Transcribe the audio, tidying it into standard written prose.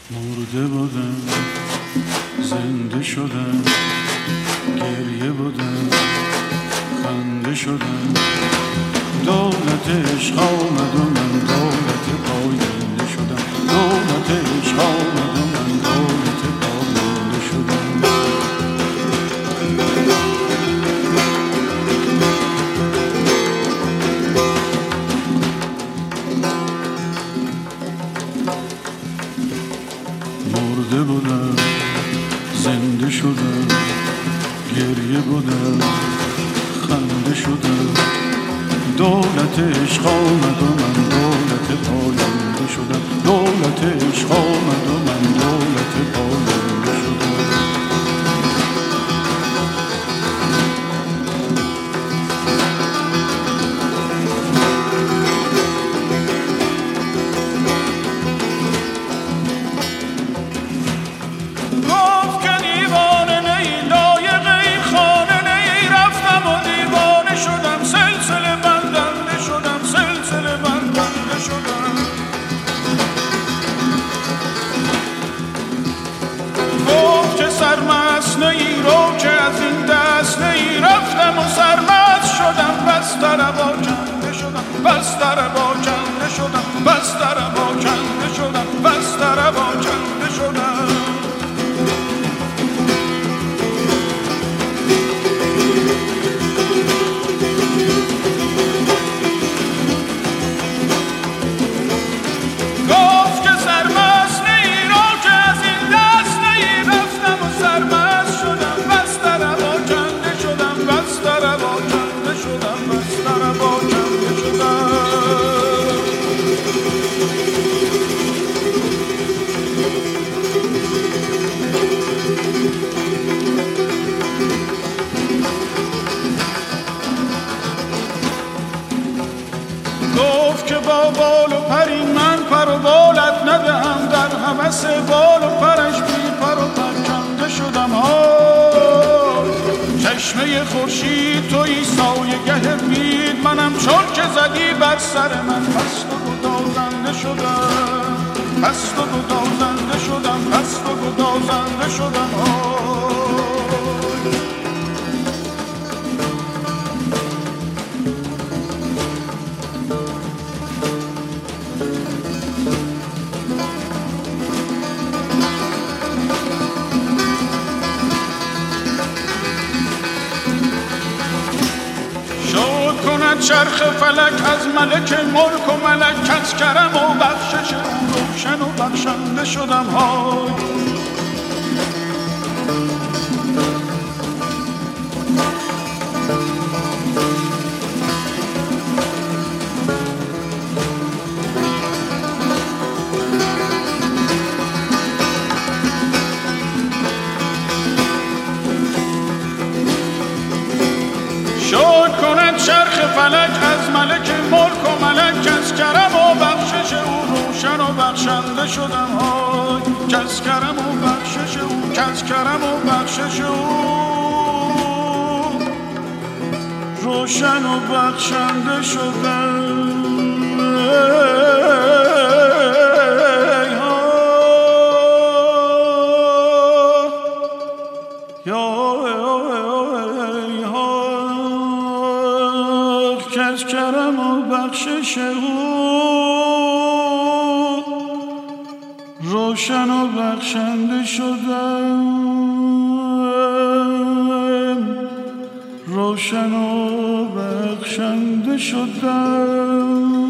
مرده بودم زنده شدم، گریه بودم خنده شدم، دولت عشق آمد و من دولت پاینده شدم، دولت عشق آمد و من دولت پاینده شدم. مرده بودم زنده شدم، گریه بودم خنده شدم، دولت عشق آمد و من دولت پاینده شدم، دولت عشق آمد و من دولت پاینده شدم. رو که از این دست نی رفتم و سرمست شدم، بستر با کنده شدم، بستر با کنده شدم، بستر با کنده شدم، بستر با کنده شدم. گفت که سرمست نی رو که از این دست نی رفتم و سرمست شدم، بستر با کنده شدم، بستر با کنده شدم، بستر با کنده شدم. گفت که با بال و پری من پر و بالت ندهم، در هوس بال و پرش بی پر و پرکنده شدم. چشمه خورشید تویی سایه گه بید، منم چون که زدی بر سر من پست و گدازنده شدم، پست و گدازنده شدم، پست و گدازنده شدم. چرخ فلک از ملک ملک و ملکت کرم و بخشش او روشن و بخشنده شدم. های چرخ فلک از ملک ملک و ملک از کرم و بخشش او روشن و بخشنده شدم. های کس کرم و بخشش او، کس کرم و بخشش او روشن و بخشنده شدم. از کرم و بخشش او روشن و بخشنده شدم، روشن و بخشنده شدم.